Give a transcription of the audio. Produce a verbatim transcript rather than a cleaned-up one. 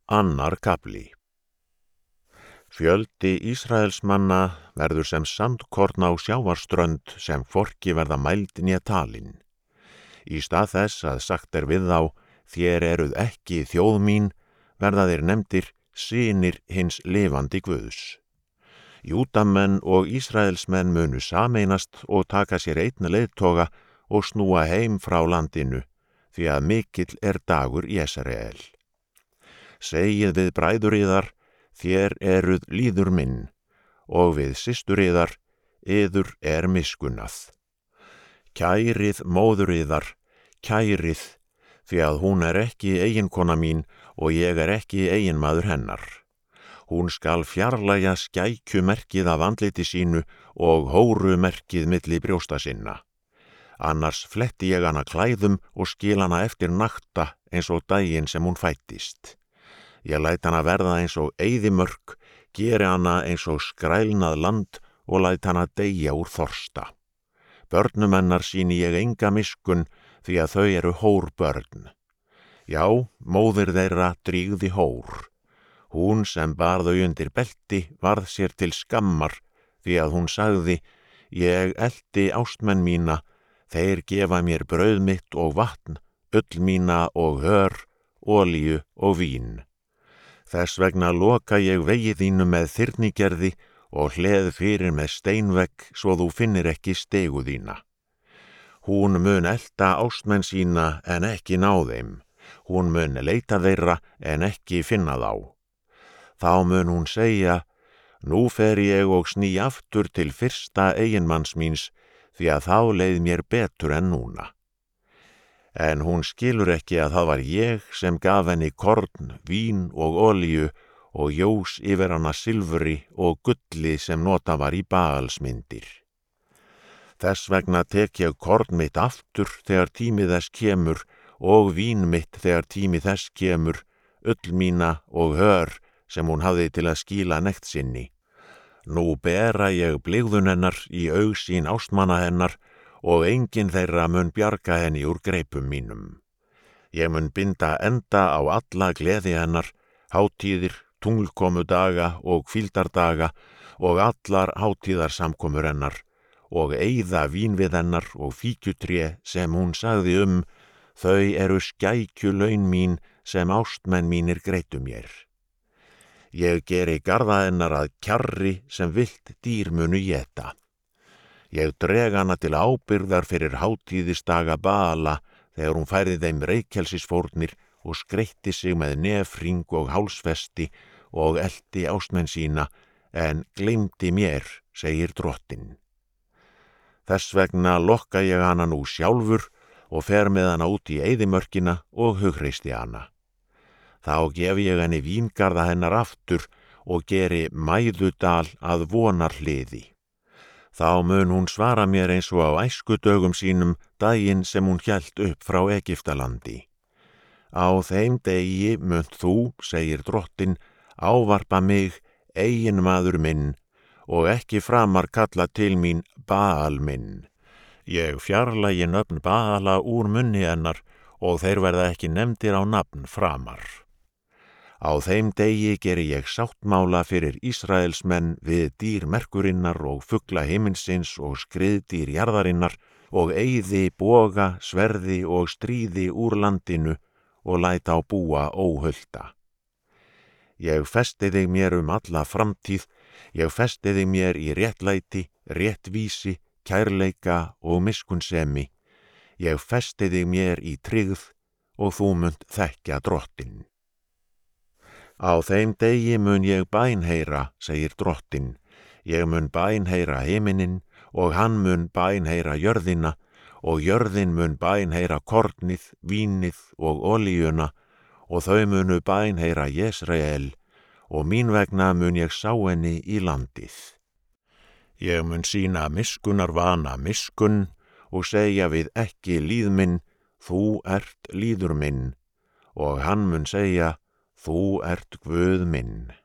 Annar kafli. Fjöldi Ísraelsmanna verður sem sandkorn á sjávarströnd sem hvorki verða mæld né talin. Í stað þess að sagt er við þá, þér eruð ekki þjóð mín, verða þeir nefndir synir hins lifandi Guðs. Júdamenn og Ísraelsmenn munu sameinast og taka sér einn leiðtoga og snúa heim frá landinu, því að mikill er dagur Jesreel. Segið við bræður yðar, þér eruð líður minn, og við systur yðar, yður er miskunnað. Kærið móður yðar, kærið, því að hún er ekki eiginkona mín og ég er ekki eiginmaður hennar. Hún skal fjarlægja skækjumerkið af andliti sínu og hórumerkið milli brjósta sinna. Annars fletti ég hana klæðum og skil hana eftir nakta eins og daginn sem hún fættist. Ég læt hana verða eins og eyðimörk, geri hana eins og skrælnað land og læt hana deyja úr þorsta. Börnum hennar sýni ég enga miskunn því að þau eru hór börn. Já, móðir þeirra drýgði hór. Hún sem bar þau undir belti varð sér til skammar því að hún sagði, ég elti ástmenn mína, þeir gefa mér brauð mitt og vatn, ull mína og hör, olíu og vín. Þess vegna loka ég vegi þínu með þyrnigerði og hleð fyrir með steinvegg svo þú finnir ekki stegu þína. Hún mun elta ástmenn sína en ekki ná þeim. Hún mun leita þeirra en ekki finna þá. Þá mun hún segja, nú fer ég og sný aftur til fyrsta eiginmanns míns, því að þá leið mér betur en núna. En hún skilur ekki að það var ég sem gaf henni korn, vín og olíu og jós yfir hana silfri og gulli sem nota var í Baalsmyndir. Þess vegna tek ég korn mitt aftur þegar tími þess kemur og vín mitt þegar tími þess kemur, ull mína og hör sem hún hafði til að skýla nekt sinni. Nú bera ég blygðun hennar í augsýn ástmanna hennar og enginn þeirra mun bjarga henni úr greipum mínum. Ég mun binda enda á alla gleði hennar, hátíðir, tunglkomudaga og hvíldardaga og allar hátíðarsamkomur hennar og eyða vín við hennar og fíkjutré sem hún sagði um, þau eru skækjulaun mín sem ástmenn mínir greitu mér. Ég geri garða hennar að kjarri sem villt dýr munu éta. Ég dreg hana til ábyrgðar fyrir hátíðisdaga Baala þegar hún færði þeim reykelsisfórnir og skreytti sig með nefring og hálsfesti og elti ástmenn sína, en gleymdi mér, segir drottinn. Þess vegna lokka ég hana nú sjálfur og fer með hana út í eyðimörkina og hugreisti hana. Þá gef ég henni víngarða hennar aftur og geri Mæðudal að vonar hliði. Þá mun hún svara mér eins og á æskudögum sínum daginn sem hún hélt upp frá Egyptalandi. Á þeim degi munt þú, segir drottinn, ávarpa mig, eiginmaður minn, og ekki framar kalla til mín Baal minn. Ég fjarlægi nöfn Baala úr munni hennar og þeir verða ekki nefndir á nafn framar. Á þeim degi geri ég sáttmála fyrir Ísraelsmenn við dýr merkurinnar og fugla himinsins og skriðdýr jarðarinnar og eyði boga, sverði og stríði úr landinu og læt á búa óhulta. Ég festi þig mér um alla framtíð, ég festi þig mér í réttlæti, réttvísi, kærleika og miskunnsemi. Ég festi þig mér í tryggð og þú munt þekkja drottinn. Á þeim degi mun ég bænheyra, segir drottinn, ég mun bænheyra himinin og hann mun bænheyra jörðina og jörðin mun bænheyra kornið, vínið og olíuna og þau munu bænheyra Jesreel og mín vegna mun ég sá henni í landið. Ég mun sýna miskunnar vana miskunn og segja við ekki líð minn, þú ert líður minn, og hann mun segja, þú ert Guð minn.